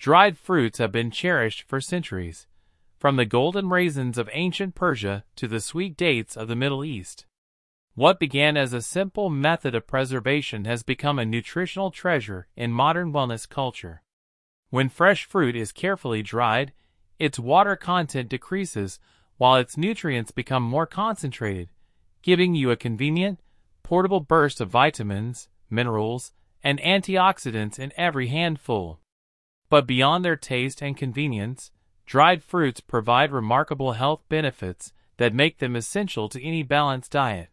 Dried fruits have been cherished for centuries, from the golden raisins of ancient Persia to the sweet dates of the Middle East. What began as a simple method of preservation has become a nutritional treasure in modern wellness culture. When fresh fruit is carefully dried, its water content decreases while its nutrients become more concentrated, giving you a convenient, portable burst of vitamins, minerals, and antioxidants in every handful. But beyond their taste and convenience, dried fruits provide remarkable health benefits that make them essential to any balanced diet.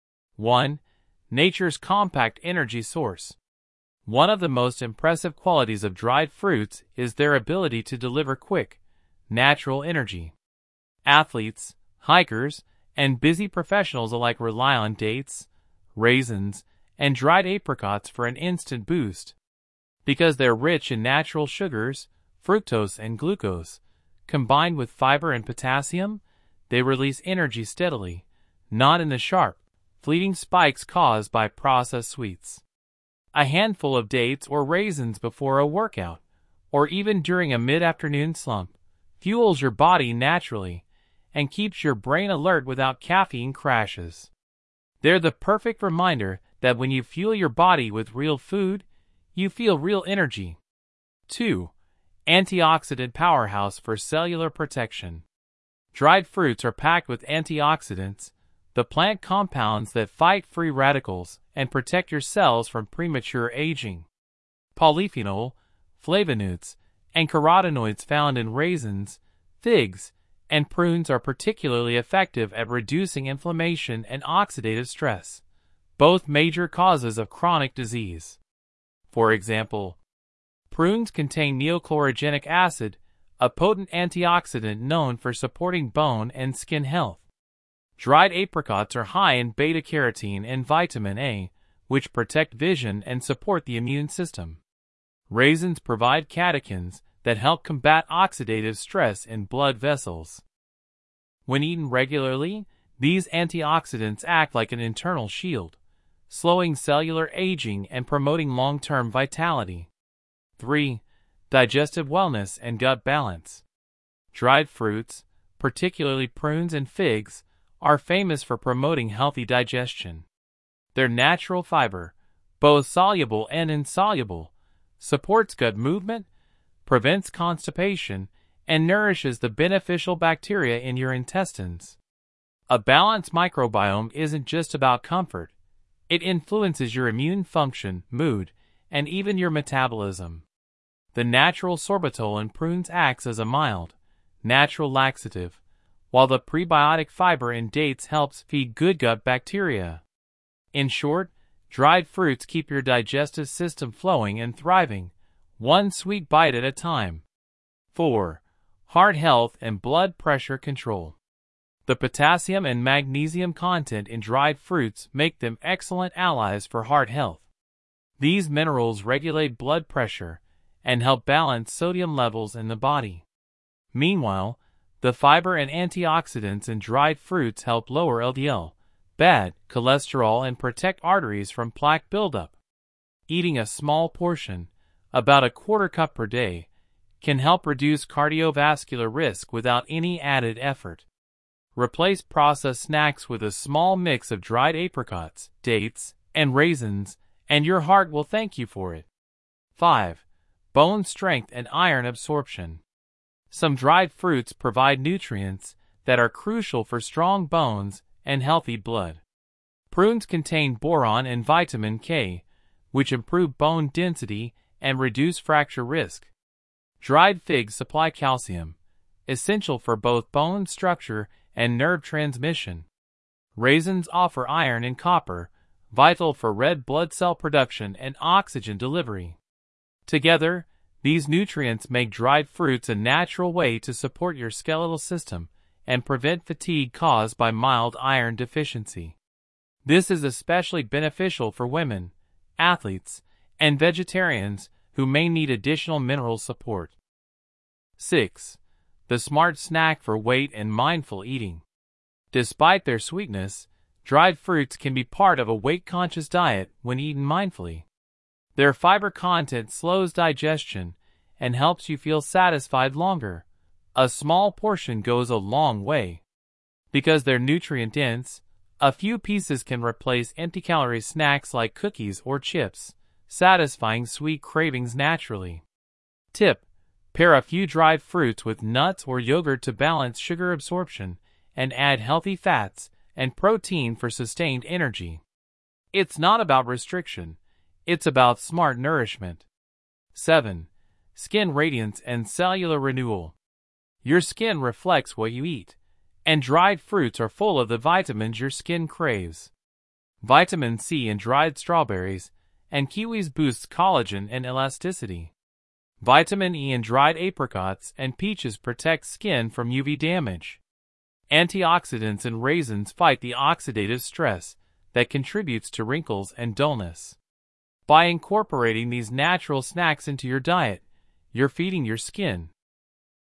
1. Nature's compact energy source. One of the most impressive qualities of dried fruits is their ability to deliver quick, natural energy. Athletes, hikers, and busy professionals alike rely on dates, raisins, and dried apricots for an instant boost. Because they're rich in natural sugars, fructose and glucose, combined with fiber and potassium, they release energy steadily, not in the sharp, fleeting spikes caused by processed sweets. A handful of dates or raisins before a workout, or even during a mid-afternoon slump, fuels your body naturally and keeps your brain alert without caffeine crashes. They're the perfect reminder that when you fuel your body with real food, you feel real energy. 2. Antioxidant powerhouse for cellular protection. Dried fruits are packed with antioxidants, the plant compounds that fight free radicals and protect your cells from premature aging. Polyphenol, flavonoids, and carotenoids found in raisins, figs, and prunes are particularly effective at reducing inflammation and oxidative stress, both major causes of chronic disease. For example, prunes contain neochlorogenic acid, a potent antioxidant known for supporting bone and skin health. Dried apricots are high in beta-carotene and vitamin A, which protect vision and support the immune system. Raisins provide catechins that help combat oxidative stress in blood vessels. When eaten regularly, these antioxidants act like an internal shield, slowing cellular aging and promoting long-term vitality. 3. Digestive wellness and gut balance. Dried fruits, particularly prunes and figs, are famous for promoting healthy digestion. Their natural fiber, both soluble and insoluble, supports gut movement, prevents constipation, and nourishes the beneficial bacteria in your intestines. A balanced microbiome isn't just about comfort. It influences your immune function, mood, and even your metabolism. The natural sorbitol in prunes acts as a mild, natural laxative, while the prebiotic fiber in dates helps feed good gut bacteria. In short, dried fruits keep your digestive system flowing and thriving, one sweet bite at a time. 4. Heart health and blood pressure control. The potassium and magnesium content in dried fruits make them excellent allies for heart health. These minerals regulate blood pressure and help balance sodium levels in the body. Meanwhile, the fiber and antioxidants in dried fruits help lower LDL, bad cholesterol, and protect arteries from plaque buildup. Eating a small portion, about a quarter cup per day, can help reduce cardiovascular risk without any added effort. Replace processed snacks with a small mix of dried apricots, dates, and raisins, and your heart will thank you for it. 5. Bone strength and iron absorption. Some dried fruits provide nutrients that are crucial for strong bones and healthy blood. Prunes contain boron and vitamin K, which improve bone density and reduce fracture risk. Dried figs supply calcium, essential for both bone structure and nerve transmission. Raisins offer iron and copper, vital for red blood cell production and oxygen delivery. Together, these nutrients make dried fruits a natural way to support your skeletal system and prevent fatigue caused by mild iron deficiency. This is especially beneficial for women, athletes, and vegetarians who may need additional mineral support. 6. The smart snack for weight and mindful eating. Despite their sweetness, dried fruits can be part of a weight-conscious diet when eaten mindfully. Their fiber content slows digestion and helps you feel satisfied longer. A small portion goes a long way. Because they're nutrient-dense, a few pieces can replace empty-calorie snacks like cookies or chips, satisfying sweet cravings naturally. Tip: pair a few dried fruits with nuts or yogurt to balance sugar absorption, and add healthy fats and protein for sustained energy. It's not about restriction, it's about smart nourishment. 7. Skin radiance and cellular renewal. Your skin reflects what you eat, and dried fruits are full of the vitamins your skin craves. Vitamin C in dried strawberries and kiwis boosts collagen and elasticity. Vitamin E in dried apricots and peaches protect skin from UV damage. Antioxidants in raisins fight the oxidative stress that contributes to wrinkles and dullness. By incorporating these natural snacks into your diet, you're feeding your skin,